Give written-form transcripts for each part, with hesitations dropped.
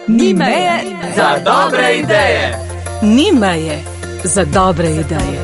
Ni meje za dobre ideje. Ni meje za dobre ideje.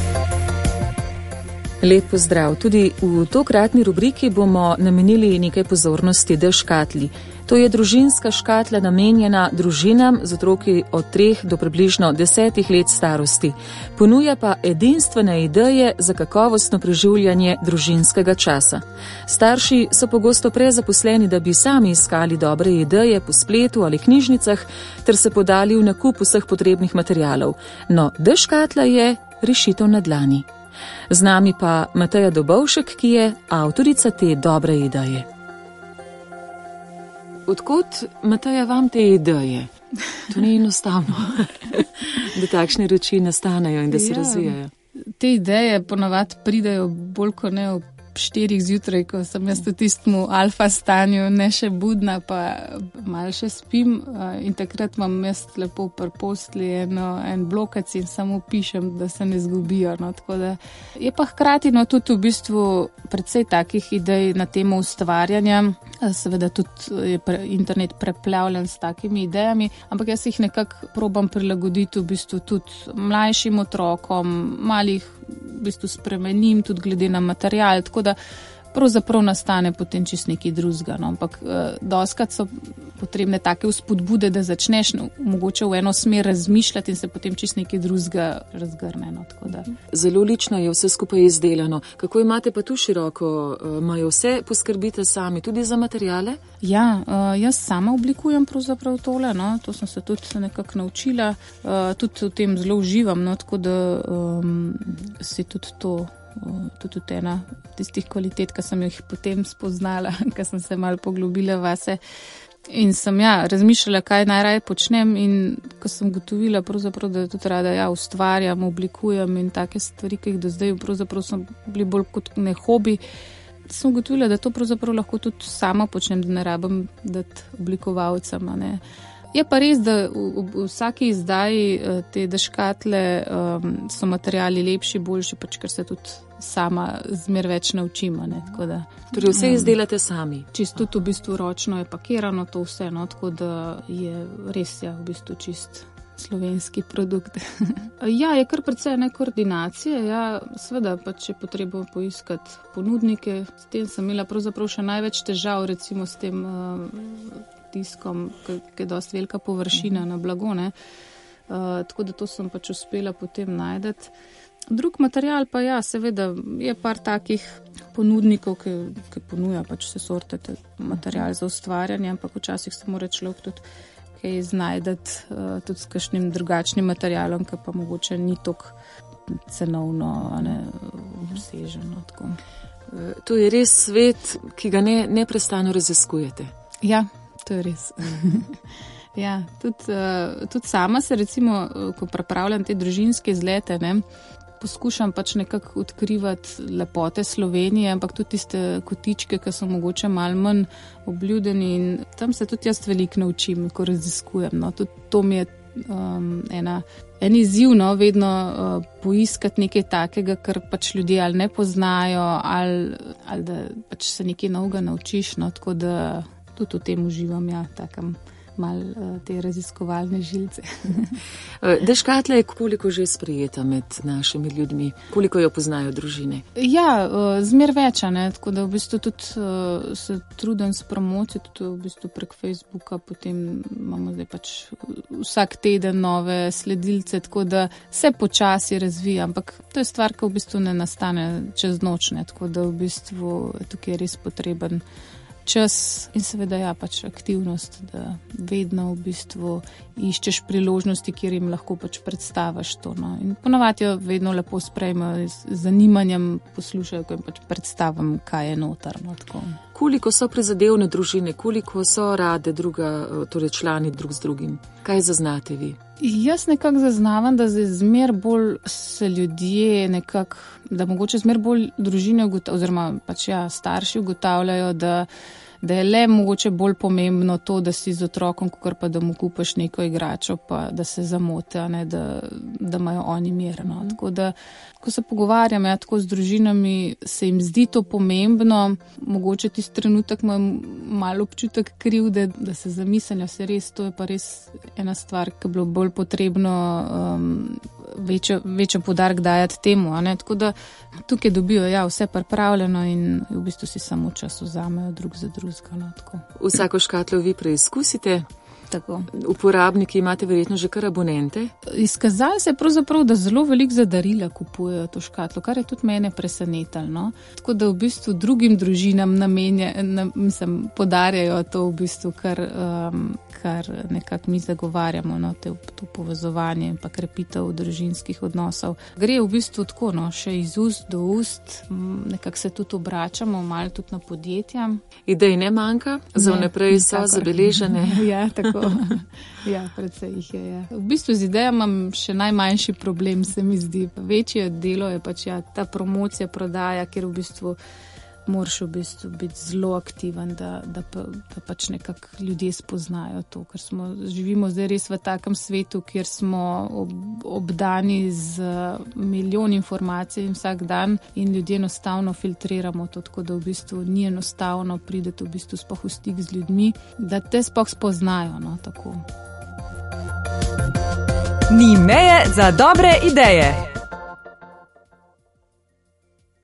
Lep pozdrav. Tudi v tokratni rubriki bomo namenili nekaj pozornosti D-škatli. To je družinska škatla namenjena družinam z otroki od 3 do približno 10 let starosti. Ponuja pa edinstvene ideje za kakovostno preživljanje družinskega časa. Starši so pogosto prezaposleni, da bi sami iskali dobre ideje po spletu ali knjižnicah, ter se podali v nakup vseh potrebnih materialov. No, D-škatla je rešitev na dlani. Z nami pa Mateja Dobovšek, ki je avtorica te dobre ideje. Odkot, Mateja, vam te ideje? To ni enostavno, da takšne reči nastanejo in da se razvijajo. Te ideje ponavadi pridejo bolj kot ne ob 4 zjutraj, ko sem jaz v tistemu alfa stanju, ne še budna, pa malo še spim, in takrat imam jaz lepo pri postelji en blokac in samo pišem, da se ne zgubijo. No. Tako da je pa hkrati tudi v bistvu precej takih idej na temo ustvarjanja. Seveda tudi je internet preplavljen s takimi idejami, ampak jaz jih nekako probam prilagoditi v bistvu tudi mlajšim otrokom, malih v bistvu spremenim tudi glede na material, tako da pravzaprav nastane potem čist nekaj drugega. No. Ampak dostikrat so potrebne take vzpodbude, da začneš mogoče v eno smer razmišljati in se potem čist nekaj drugega razgrne. No. Zelo lično je vse skupaj izdelano. Kako imate pa tu široko? Imajo vse poskrbite sami, tudi za materiale? Ja, jaz sama oblikujem pravzaprav tole, no. To sem se tudi nekako naučila, tudi v tem zelo uživam, no. Tako da si tudi to tudi ena tistih kvalitet, ki sem jih potem spoznala, ki sem se malo poglobila vase. In sem razmišljala, kaj najraje počnem, in ko sem gotovila, pravzaprav, da tudi rada ustvarjam, oblikujem in take stvari, ki jih do zdaj pravzaprav so bili bolj kot ne hobi, sem gotovila, da to pravzaprav lahko tudi sama počnem, da ne rabim dati oblikovalcem, ne. Je pa res, da v vsaki izdaji te D-škatle so materiali lepši, boljši, pač ker se tudi sama zmer več naučim. Torej vse izdelate sami? Čisto tudi v bistvu ročno je pakirano to vse, no, tako da je res v bistvu čist slovenski produkt. Je kar precej koordinacije, seveda pač je potrebno poiskati ponudnike. S tem sem imela pravzaprav še največ težav, recimo s tem tiskom, ki je dosti velika površina na blago, ne. Tako da to sem pač uspela potem najdeti. Drug material pa seveda je par takih ponudnikov, ki ponuja pač vse sorte material za ustvarjanje, ampak včasih se mora človek tudi kaj znajdeti tudi s kakšnim drugačnim materialom, ki pa mogoče ni toliko cenovno obseženo. To je res svet, ki ga neprestano raziskujete. Ja, to je res. Tudi sama se recimo, ko pripravljam te družinske izlete, poskušam pač nekako odkrivati lepote Slovenije, ampak tudi tiste kotičke, ki so mogoče malo manj obljudeni, in tam se tudi jaz veliko naučim, ko raziskujem. No. Tudi to mi je en izziv, no, vedno poiskati nekaj takega, kar pač ljudje ali ne poznajo, ali da pač se nekaj novega naučiš, no, tako da tudi v tem uživam, takem malo te raziskovalne žilce. D-škatla je koliko že sprejeta med našimi ljudmi? Koliko jo poznajo družine? Zmer več, tako da v bistvu tudi se trudim s promocijo, tudi v bistvu prek Facebooka, potem imamo zdaj pač vsak teden nove sledilce, tako da se počasi razvija, ampak to je stvar, ki v bistvu ne nastane čez noč, tako da v bistvu tukaj je res potreben čas in seveda pač aktivnost, da vedno v bistvu iščeš priložnosti, kjer jim lahko pač predstaviš to. No. In ponavadi jo vedno lepo sprejmejo, z zanimanjem poslušajo, ko jim pač predstavim, kaj je noter. No, tako. Koliko so prizadevne družine, koliko so rade torej člani drug z drugim? Kaj zaznate vi? Jaz nekako zaznavam, da zmer bolj se ljudje nekako, da mogoče zmer bolj družine oziroma pač starši ugotavljajo, da da je le mogoče bolj pomembno to, da si z otrokom, kakor pa da mu kupaš neko igračo, pa da se zamote, ne, da imajo oni mir. No. Tako da, ko se pogovarjam, tako z družinami, se jim zdi to pomembno, mogoče tisti trenutek imam malo občutek krivde, da se zamislijo, se res, to je pa res ena stvar, ki je bilo bolj potrebno večjo poudarek dajati temu. Ne. Tako da tukaj dobijo vse pripravljeno in v bistvu si samo čas vzamejo drug za drugega. No, vsako škatlo vi preizkusite. Tako. Uporabniki imate verjetno že kar abonente? Izkazali se je pravzaprav, da zelo veliko za darila kupujejo to škatlo, kar je tudi mene presenetilo. No? Tako da v bistvu drugim družinam podarjajo to v bistvu, kar nekako mi zagovarjamo, no? To povezovanje in pa krepitev družinskih odnosov. Gre v bistvu tako, no? Še iz ust do ust, nekako se tudi obračamo, malo tudi na podjetja. Idej ne manjka, za vnaprej so zabeležene. Ja, tako. Ja, predvsej jih je. Ja. V bistvu z idejo imam še najmanjši problem, se mi zdi. Večje delo je pač ta promocija, prodaja, kjer v bistvu moraš biti zelo aktiven, da pač nekako ljudje spoznajo to, ker živimo zdaj res v takem svetu, kjer smo obdani z milijon informacij vsak dan in ljudje enostavno filtriramo to, tako da v bistvu ni enostavno prideti v bistvu sploh v stik z ljudmi, da te sploh spoznajo, no, tako. Ni meje za dobre ideje.